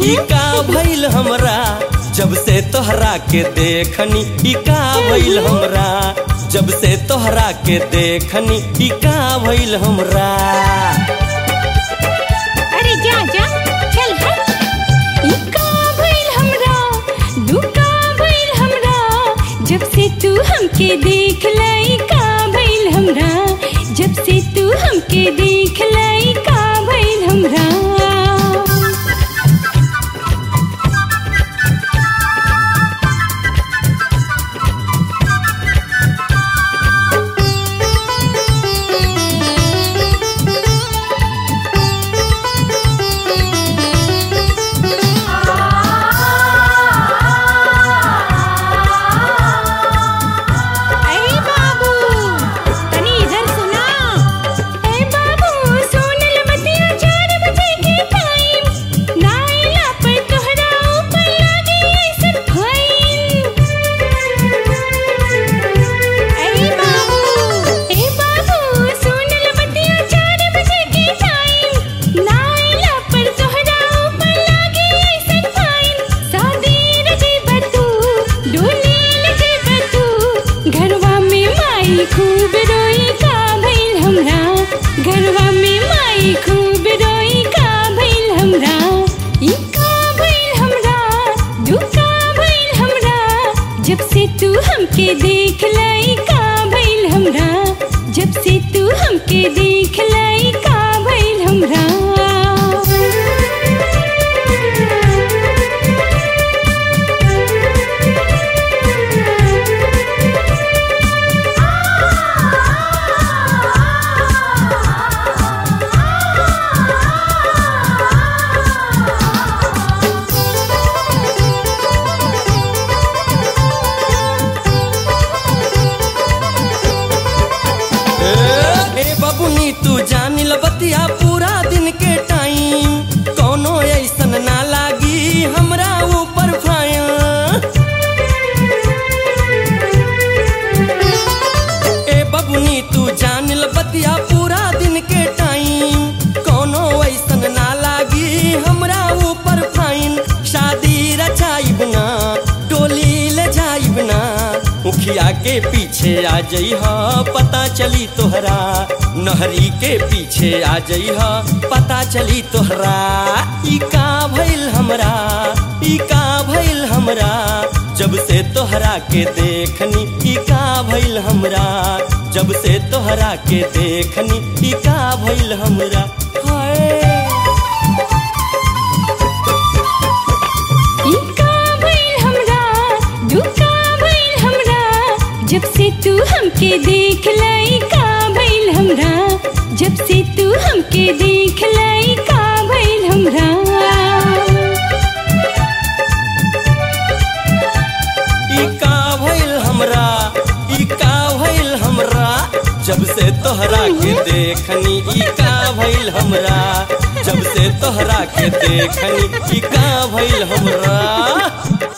ई का भइल हमरा जब से तोहरा के देखनी, ई का भइल हमरा जब से तोहरा के देखनी, ई का भइल हमरा। अरे जा जा चल हट। ई का भइल हमरा दू का भइल हमरा जब से तू हमके देख लाई, का भइल हमरा जब से तू हमके देख लाई, का भइल हमरा। खूब रोई का भइल हमरा घरवा में माई खूब रोई का भइल हमरा। ई का भइल हमरा दू का भइल हमरा जब से तू हमके देख लाई, का भइल हमरा जब से तू हमके देख लाई, का भइल हमरा। बबुनी तू जानिल बतिया पूरा दिन के टाइम, कोनो ऐसन ना लागी हमरा ऊपर फाया। ए बबुनी तू जानिल बतिया पूरा दिन के टाइम, कोनो ऐसन ना लागी हमरा ऊपर फाइन। शादी रचाइब ना डोली ले जाइब ना, मुखिया के पीछे आ जइहा पता चली तोहरा, नहरी के पीछे आ जइहा पता चली तोहरा। ई का भइल हमरा ई का भइल हमरा जब से तोहरा के देखनी, ई का भइल हमरा जब से तोहरा के देखनी, ई का भइल हमरा। हाय ई का भइल हमरा दू का भइल हमरा जब से तू हमके देख लाई, का भइल हमरा जब से तू हमके देख लाई, का भइल हमरा। ई का भइल हमरा ई का भइल हमरा जब से तोहरा के देखनी, ई का भइल हमरा जब से तोहरा के देखनी, ई का भइल हमरा।